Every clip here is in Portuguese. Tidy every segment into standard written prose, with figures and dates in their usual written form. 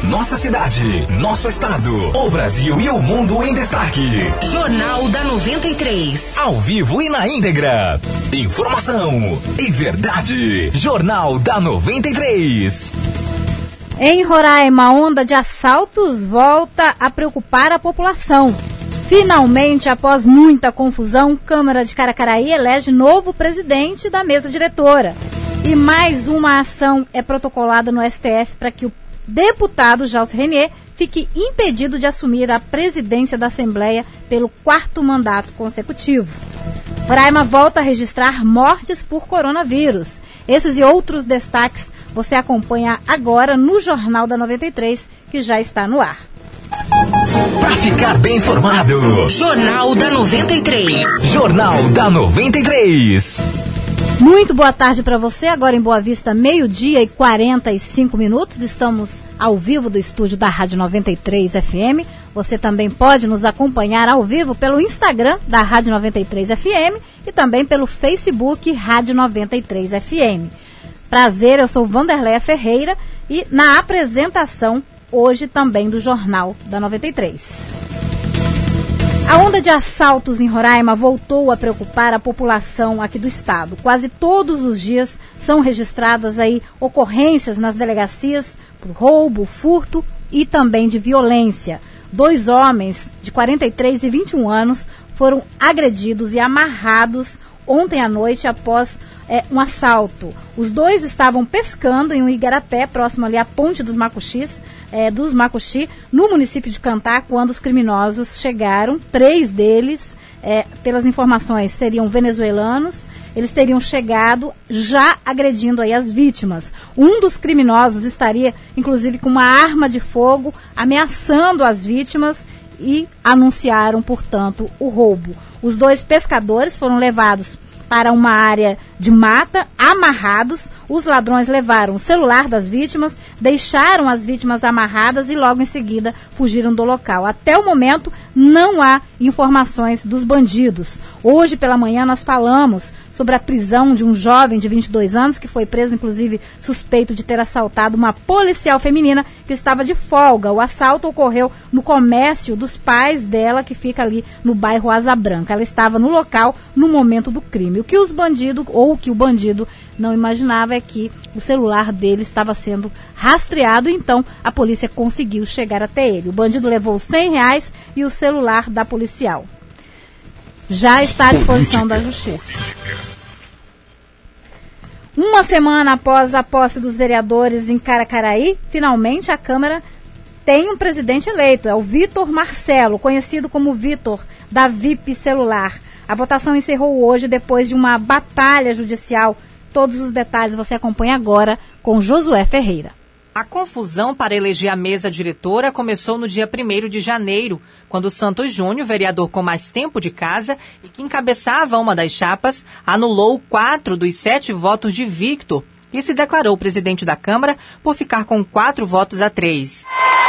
Nossa cidade, nosso estado, o Brasil e o mundo em destaque. Jornal da 93. Ao vivo e na íntegra. Informação e verdade. Jornal da 93. Em Roraima, a onda de assaltos volta a preocupar a população. Finalmente, após muita confusão, Câmara de Caracaraí elege novo presidente da mesa diretora. E mais uma ação é protocolada no STF para que o deputado Jalce Renier fique impedido de assumir a presidência da Assembleia pelo 4º mandato consecutivo. Roraima volta a registrar mortes por coronavírus. Esses e outros destaques você acompanha agora no Jornal da 93, que já está no ar. Para ficar bem informado, Jornal da 93. Jornal da 93. Muito boa tarde para você, agora em Boa Vista, 12h e 45 minutos. Estamos ao vivo do estúdio da Rádio 93 FM. Você também pode nos acompanhar ao vivo pelo Instagram da Rádio 93 FM e também pelo Facebook Rádio 93 FM. Prazer, eu sou Vanderleia Ferreira e na apresentação hoje também do Jornal da 93. A onda de assaltos em Roraima voltou a preocupar a população aqui do estado. Quase todos os dias são registradas aí ocorrências nas delegacias por roubo, furto e também de violência. 2 homens de 43 e 21 anos foram agredidos e amarrados ontem à noite após um assalto. Os 2 estavam pescando em um igarapé, próximo ali à Ponte dos Macuxis, Macuxi, no município de Cantá, quando os criminosos chegaram. 3 deles, pelas informações, seriam venezuelanos. Eles teriam chegado já agredindo aí as vítimas. Um dos criminosos estaria, inclusive, com uma arma de fogo, ameaçando as vítimas e anunciaram, portanto, o roubo. Os 2 pescadores foram levados para uma área de mata, amarrados. Os ladrões levaram o celular das vítimas, deixaram as vítimas amarradas e logo em seguida fugiram do local. Até o momento não há informações dos bandidos. Hoje pela manhã nós falamos sobre a prisão de um jovem de 22 anos que foi preso, inclusive, suspeito de ter assaltado uma policial feminina que estava de folga. O assalto ocorreu no comércio dos pais dela, que fica ali no bairro Asa Branca. Ela estava no local no momento do crime. O que o bandido não imaginava é que o celular dele estava sendo rastreado, então a polícia conseguiu chegar até ele. O bandido levou R$100 e o celular da policial. Já está à disposição da Justiça. Uma semana após a posse dos vereadores em Caracaraí, finalmente a Câmara tem um presidente eleito. É o Vitor Marcelo, conhecido como Vitor da VIP Celular. A votação encerrou hoje depois de uma batalha judicial. Todos os detalhes você acompanha agora com Josué Ferreira. A confusão para eleger a mesa diretora começou no dia 1º de janeiro, quando Santos Júnior, vereador com mais tempo de casa e que encabeçava uma das chapas, anulou 4 dos 7 votos de Victor e se declarou presidente da Câmara por ficar com 4 votos a 3.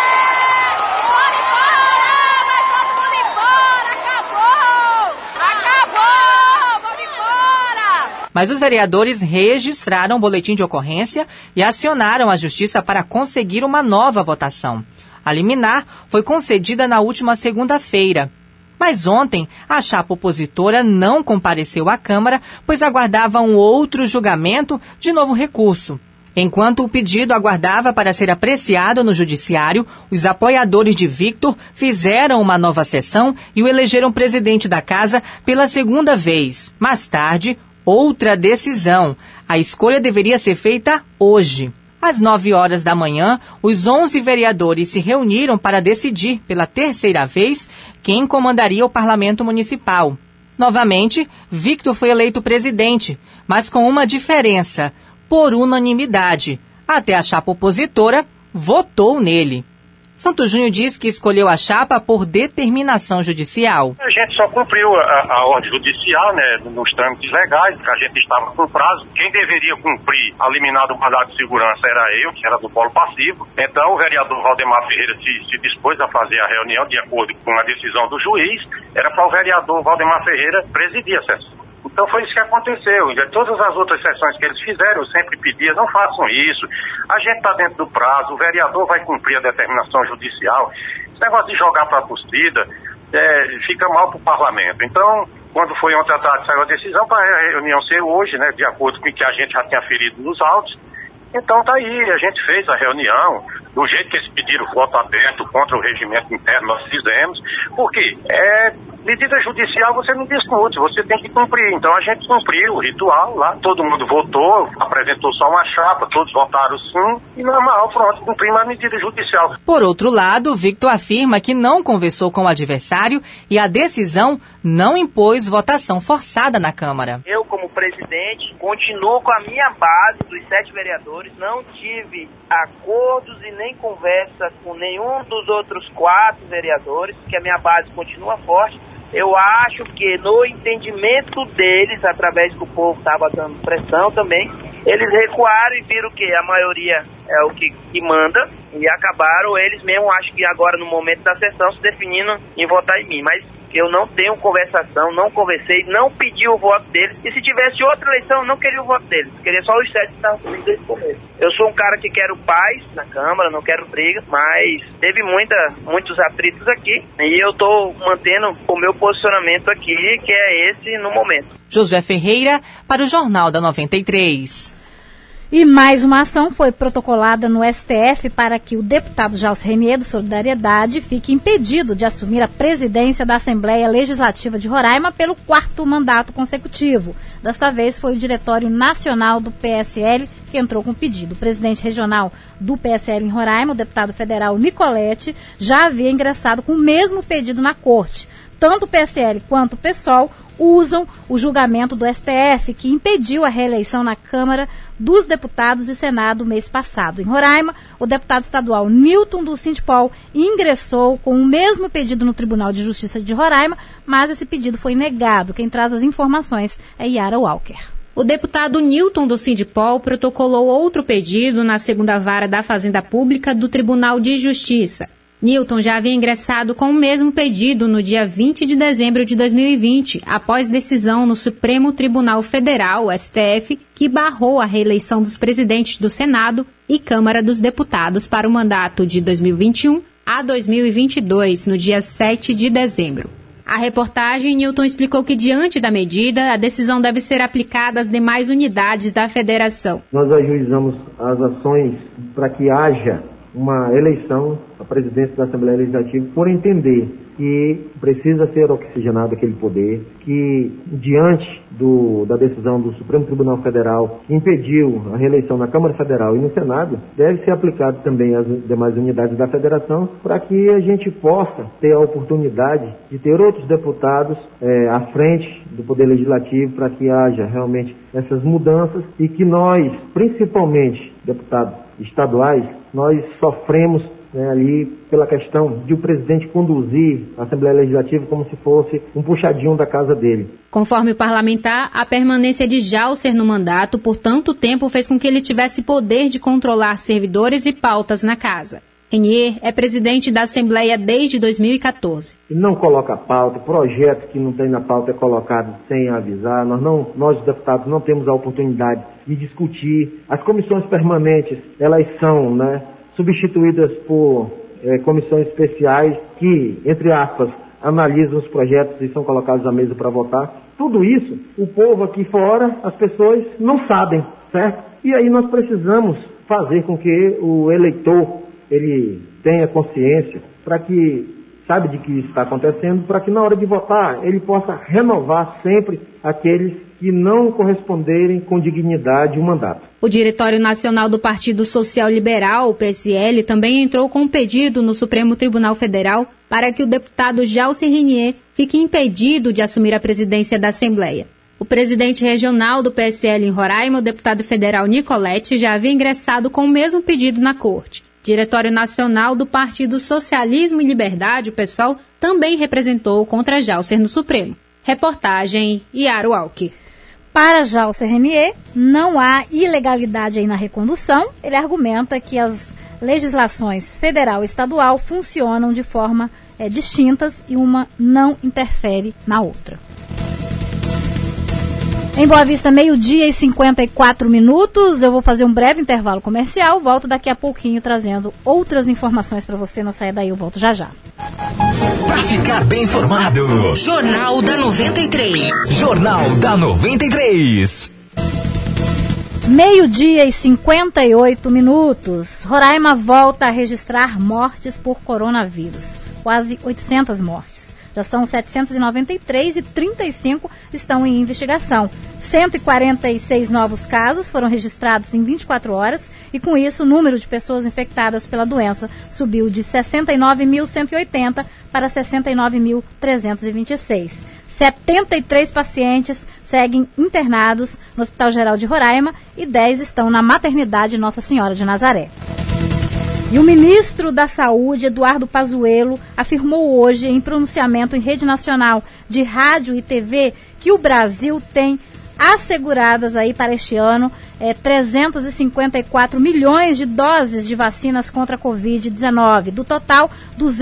Mas os vereadores registraram o boletim de ocorrência e acionaram a Justiça para conseguir uma nova votação. A liminar foi concedida na última segunda-feira. Mas ontem, a chapa opositora não compareceu à Câmara, pois aguardava um outro julgamento de novo recurso. Enquanto o pedido aguardava para ser apreciado no Judiciário, os apoiadores de Victor fizeram uma nova sessão e o elegeram presidente da Casa pela segunda vez. Mais tarde, outra decisão. A escolha deveria ser feita hoje. Às 9 horas da manhã, os 11 vereadores se reuniram para decidir, pela terceira vez, quem comandaria o Parlamento Municipal. Novamente, Victor foi eleito presidente, mas com uma diferença: por unanimidade. Até a chapa opositora votou nele. Santos Júnior diz que escolheu a chapa por determinação judicial. A gente só cumpriu a ordem judicial, nos trâmites legais, que a gente estava com prazo. Quem deveria cumprir a liminar do mandado de segurança era eu, que era do polo passivo. Então o vereador Valdemar Ferreira se dispôs a fazer a reunião de acordo com a decisão do juiz. Era para o vereador Valdemar Ferreira presidir a sessão. Então foi isso que aconteceu. E todas as outras sessões que eles fizeram, eu sempre pedia, não façam isso. A gente está dentro do prazo, o vereador vai cumprir a determinação judicial. Esse negócio de jogar para a torcida fica mal para o parlamento. Então, quando foi ontem à tarde, saiu a decisão para a reunião ser hoje, né, de acordo com o que a gente já tinha aferido nos autos. Então tá aí, a gente fez a reunião, do jeito que eles pediram voto aberto contra o regimento interno, nós fizemos, porque medida judicial você não discute, você tem que cumprir. Então a gente cumpriu o ritual lá, todo mundo votou, apresentou só uma chapa, todos votaram sim, e normal, pronto, cumprimos a medida judicial. Por outro lado, Victor afirma que não conversou com o adversário e a decisão não impôs votação forçada na Câmara. Eu, como presidente, continuo com a minha base dos 7 vereadores, não tive acordos e nem conversa com nenhum dos outros 4 vereadores, que a minha base continua forte. Eu acho que no entendimento deles, através que o povo estava dando pressão também, eles recuaram e viram que a maioria é o que manda e acabaram eles mesmo, acho que agora no momento da sessão, se definindo em votar em mim. Mas eu não tenho conversação, não conversei, não pedi o voto deles. E se tivesse outra eleição, eu não queria o voto deles. Queria só os 7 que estavam comigo desde o começo. Eu sou um cara que quero paz na Câmara, não quero briga, mas teve muitos atritos aqui. E eu estou mantendo o meu posicionamento aqui, que é esse no momento. Josué Ferreira, para o Jornal da 93. E mais uma ação foi protocolada no STF para que o deputado Jalcer Renier, do Solidariedade, fique impedido de assumir a presidência da Assembleia Legislativa de Roraima pelo 4º mandato consecutivo. Desta vez foi o Diretório Nacional do PSL que entrou com o pedido. O presidente regional do PSL em Roraima, o deputado federal Nicolete, já havia ingressado com o mesmo pedido na corte. Tanto o PSL quanto o PSOL usam o julgamento do STF, que impediu a reeleição na Câmara dos Deputados e Senado mês passado. Em Roraima, o deputado estadual Newton do Sindipol ingressou com o mesmo pedido no Tribunal de Justiça de Roraima, mas esse pedido foi negado. Quem traz as informações é Yara Walker. O deputado Newton do Sindipol protocolou outro pedido na 2ª Vara da Fazenda Pública do Tribunal de Justiça. Newton já havia ingressado com o mesmo pedido no dia 20 de dezembro de 2020, após decisão no Supremo Tribunal Federal, STF, que barrou a reeleição dos presidentes do Senado e Câmara dos Deputados para o mandato de 2021 a 2022, no dia 7 de dezembro. A reportagem, Newton explicou que, diante da medida, a decisão deve ser aplicada às demais unidades da federação. Nós ajuizamos as ações para que haja uma eleição à presidência da Assembleia Legislativa, por entender que precisa ser oxigenado aquele poder, que diante da decisão do Supremo Tribunal Federal, que impediu a reeleição na Câmara Federal e no Senado, deve ser aplicado também às demais unidades da federação, para que a gente possa ter a oportunidade de ter outros deputados à frente do Poder Legislativo, para que haja realmente essas mudanças e que nós, principalmente deputados estaduais, nós sofremos ali pela questão de o presidente conduzir a Assembleia Legislativa como se fosse um puxadinho da casa dele. Conforme o parlamentar, a permanência de Jalcer no mandato por tanto tempo fez com que ele tivesse poder de controlar servidores e pautas na casa. Renier é presidente da Assembleia desde 2014. Não coloca pauta, projeto que não tem na pauta é colocado sem avisar. Nós deputados não temos a oportunidade de discutir. As comissões permanentes, elas são substituídas por comissões especiais que, entre aspas, analisam os projetos e são colocados à mesa para votar. Tudo isso, o povo aqui fora, as pessoas não sabem, certo? E aí nós precisamos fazer com que o eleitor ele tenha consciência, para que sabe de que isso está acontecendo, para que na hora de votar ele possa renovar sempre aqueles que não corresponderem com dignidade o mandato. O Diretório Nacional do Partido Social Liberal, o PSL, também entrou com um pedido no Supremo Tribunal Federal para que o deputado Jalcer Renier fique impedido de assumir a presidência da Assembleia. O presidente regional do PSL em Roraima, o deputado federal Nicolete, já havia ingressado com o mesmo pedido na corte. Diretório Nacional do Partido Socialismo e Liberdade, o PSOL, também representou contra Jalcer no Supremo. Reportagem Yara Walker. Para Jalcer Renier, não há ilegalidade aí na recondução. Ele argumenta que as legislações federal e estadual funcionam de forma distintas e uma não interfere na outra. Em Boa Vista, 12h54. Eu vou fazer um breve intervalo comercial. Volto daqui a pouquinho trazendo outras informações para você. Não saia daí, eu volto já já. Para ficar bem informado, Jornal da 93. Jornal da 93. 12h58. Roraima volta a registrar mortes por coronavírus. Quase 800 mortes. Já são 793 e 35 estão em investigação. 146 novos casos foram registrados em 24 horas e, com isso, o número de pessoas infectadas pela doença subiu de 69.180 para 69.326. 73 pacientes seguem internados no Hospital Geral de Roraima e 10 estão na maternidade Nossa Senhora de Nazaré. E o ministro da Saúde, Eduardo Pazuello, afirmou hoje, em pronunciamento em rede nacional de rádio e TV, que o Brasil tem asseguradas aí para este ano 354 milhões de doses de vacinas contra a Covid-19. Do total,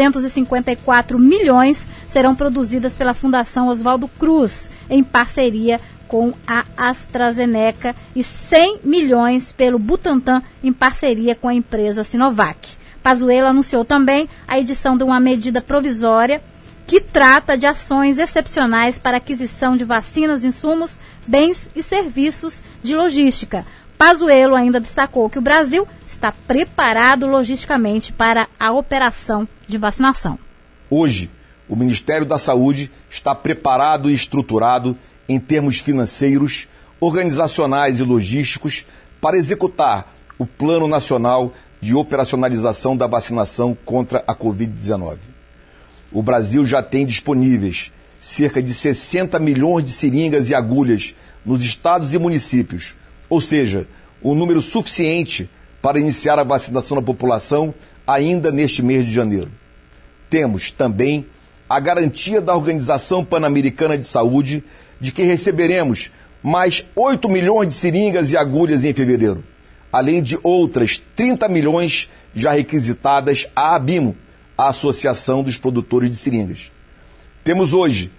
254 milhões serão produzidas pela Fundação Oswaldo Cruz, em parceria com a AstraZeneca, e 100 milhões pelo Butantan, em parceria com a empresa Sinovac. Pazuello anunciou também a edição de uma medida provisória que trata de ações excepcionais para aquisição de vacinas, insumos, bens e serviços de logística. Pazuello ainda destacou que o Brasil está preparado logisticamente para a operação de vacinação. Hoje, o Ministério da Saúde está preparado e estruturado em termos financeiros, organizacionais e logísticos para executar o Plano Nacional de Operacionalização da Vacinação contra a Covid-19. O Brasil já tem disponíveis cerca de 60 milhões de seringas e agulhas nos estados e municípios, ou seja, um número suficiente para iniciar a vacinação da população ainda neste mês de janeiro. Temos também a garantia da Organização Pan-Americana de Saúde de que receberemos mais 8 milhões de seringas e agulhas em fevereiro, além de outras 30 milhões já requisitadas à ABIMO, a Associação dos Produtores de Seringas. Temos hoje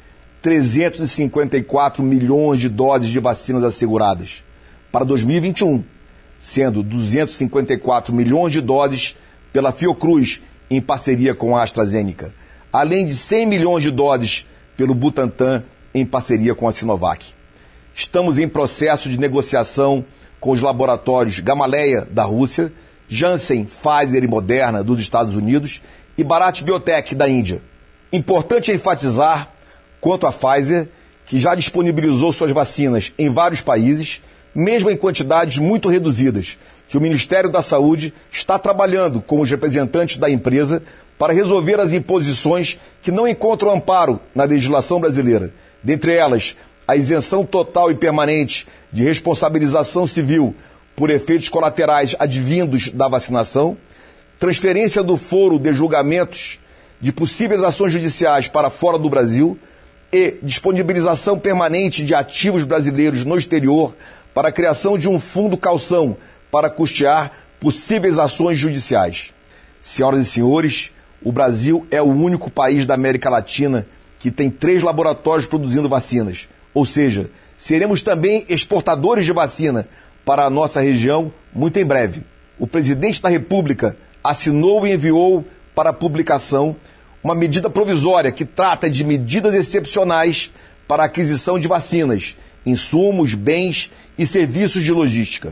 354 milhões de doses de vacinas asseguradas para 2021, sendo 254 milhões de doses pela Fiocruz, em parceria com a AstraZeneca, além de 100 milhões de doses pelo Butantan, em parceria com a Sinovac. Estamos em processo de negociação com os laboratórios Gamaleya, da Rússia, Janssen, Pfizer e Moderna, dos Estados Unidos, e Bharat Biotech, da Índia. Importante enfatizar, quanto à Pfizer, que já disponibilizou suas vacinas em vários países, mesmo em quantidades muito reduzidas, que o Ministério da Saúde está trabalhando com os representantes da empresa para resolver as imposições que não encontram amparo na legislação brasileira, dentre elas a isenção total e permanente de responsabilização civil por efeitos colaterais advindos da vacinação, transferência do foro de julgamentos de possíveis ações judiciais para fora do Brasil e disponibilização permanente de ativos brasileiros no exterior para a criação de um fundo calção para custear possíveis ações judiciais. Senhoras e senhores, o Brasil é o único país da América Latina que tem 3 laboratórios produzindo vacinas, ou seja, seremos também exportadores de vacina para a nossa região muito em breve. O presidente da República assinou e enviou para publicação uma medida provisória que trata de medidas excepcionais para a aquisição de vacinas, insumos, bens e serviços de logística.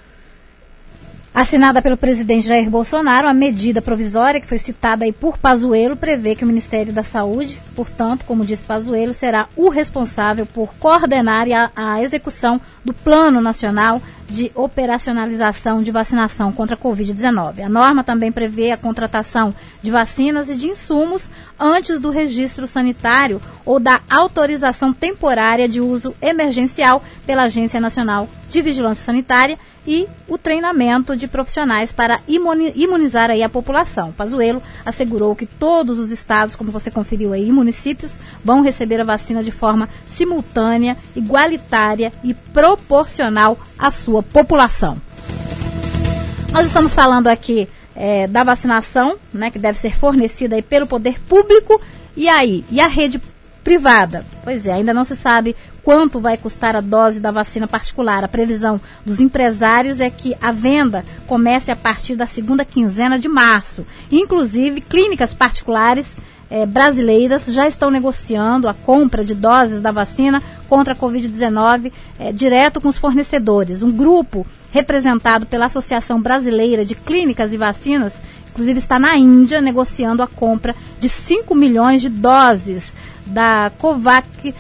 Assinada pelo presidente Jair Bolsonaro, a medida provisória, que foi citada aí por Pazuello, prevê que o Ministério da Saúde, portanto, como disse Pazuello, será o responsável por coordenar a execução do Plano Nacional de Operacionalização de Vacinação contra a Covid-19. A norma também prevê a contratação de vacinas e de insumos antes do registro sanitário ou da autorização temporária de uso emergencial pela Agência Nacional de Vigilância Sanitária e o treinamento de profissionais para imunizar aí a população. Pazuello assegurou que todos os estados, como você conferiu aí, e municípios, vão receber a vacina de forma simultânea, igualitária e proporcional à sua população. Nós estamos falando aqui da vacinação, né, que deve ser fornecida aí pelo poder público, e aí? E a rede privada? Pois é, ainda não se sabe quanto vai custar a dose da vacina particular. A previsão dos empresários é que a venda comece a partir da segunda quinzena de março. Inclusive, clínicas particulares brasileiras já estão negociando a compra de doses da vacina contra a Covid-19 direto com os fornecedores. Um grupo representado pela Associação Brasileira de Clínicas e Vacinas, inclusive está na Índia, negociando a compra de 5 milhões de doses da Covax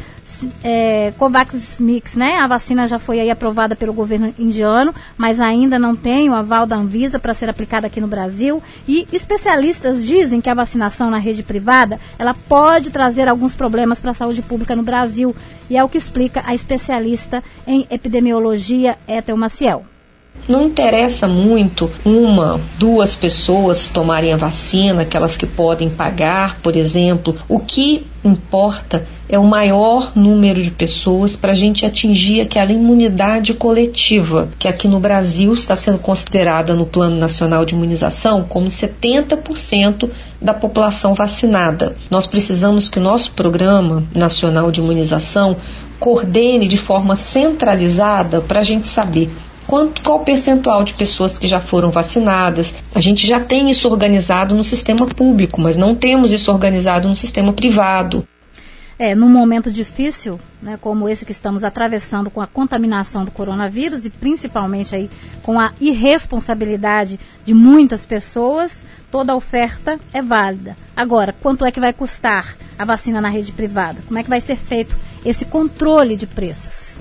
Mix, né? A vacina já foi aí aprovada pelo governo indiano, mas ainda não tem o aval da Anvisa para ser aplicada aqui no Brasil. E especialistas dizem que a vacinação na rede privada, ela pode trazer alguns problemas para a saúde pública no Brasil. E é o que explica a especialista em epidemiologia, Ethel Maciel. Não interessa muito 1, 2 pessoas tomarem a vacina, aquelas que podem pagar, por exemplo. O que importa é o maior número de pessoas para a gente atingir aquela imunidade coletiva, que aqui no Brasil está sendo considerada no Plano Nacional de Imunização como 70% da população vacinada. Nós precisamos que o nosso Programa Nacional de Imunização coordene de forma centralizada para a gente saber qual o percentual de pessoas que já foram vacinadas. A gente já tem isso organizado no sistema público, mas não temos isso organizado no sistema privado. Num momento difícil, né, como esse que estamos atravessando com a contaminação do coronavírus e principalmente aí com a irresponsabilidade de muitas pessoas, toda oferta é válida. Agora, quanto é que vai custar a vacina na rede privada? Como é que vai ser feito esse controle de preços?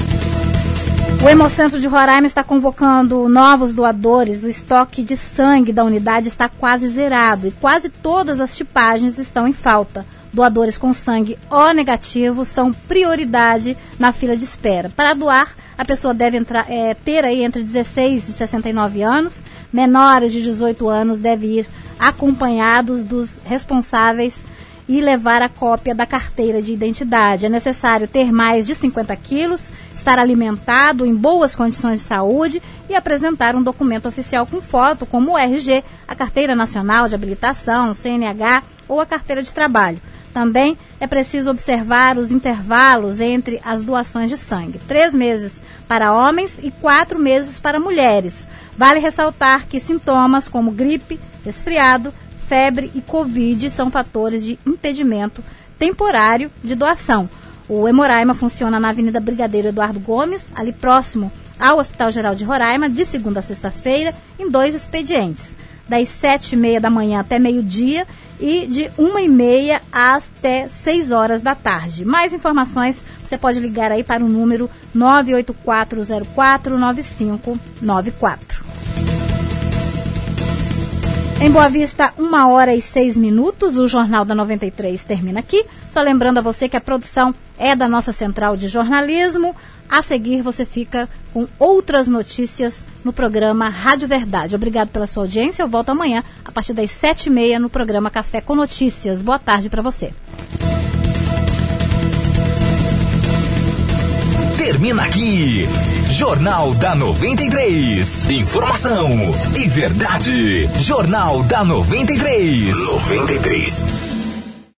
O Hemocentro de Roraima está convocando novos doadores. O estoque de sangue da unidade está quase zerado e quase todas as tipagens estão em falta. Doadores com sangue O negativo são prioridade na fila de espera. Para doar, a pessoa deve ter aí entre 16 e 69 anos. Menores de 18 anos devem ir acompanhados dos responsáveis e levar a cópia da carteira de identidade. É necessário ter mais de 50 quilos, estar alimentado, em boas condições de saúde e apresentar um documento oficial com foto, como o RG, a Carteira Nacional de Habilitação, CNH ou a Carteira de Trabalho. Também é preciso observar os intervalos entre as doações de sangue. 3 meses para homens e 4 meses para mulheres. Vale ressaltar que sintomas como gripe, resfriado, febre e Covid são fatores de impedimento temporário de doação. O Hemororaima funciona na Avenida Brigadeiro Eduardo Gomes, ali próximo ao Hospital Geral de Roraima, de segunda a sexta-feira, em 2 expedientes, das 7h30 da manhã até meio-dia e de 1h30 até 6 horas da tarde. Mais informações, você pode ligar aí para o número 984049594. Em Boa Vista, 1h06. O Jornal da 93 termina aqui. Só lembrando a você que a produção é da nossa central de jornalismo. A seguir, você fica com outras notícias no programa Rádio Verdade. Obrigado pela sua audiência. Eu volto amanhã, a partir das 7h30, no programa Café com Notícias. Boa tarde para você. Termina aqui, Jornal da 93. Informação e verdade. Jornal da 93. 93.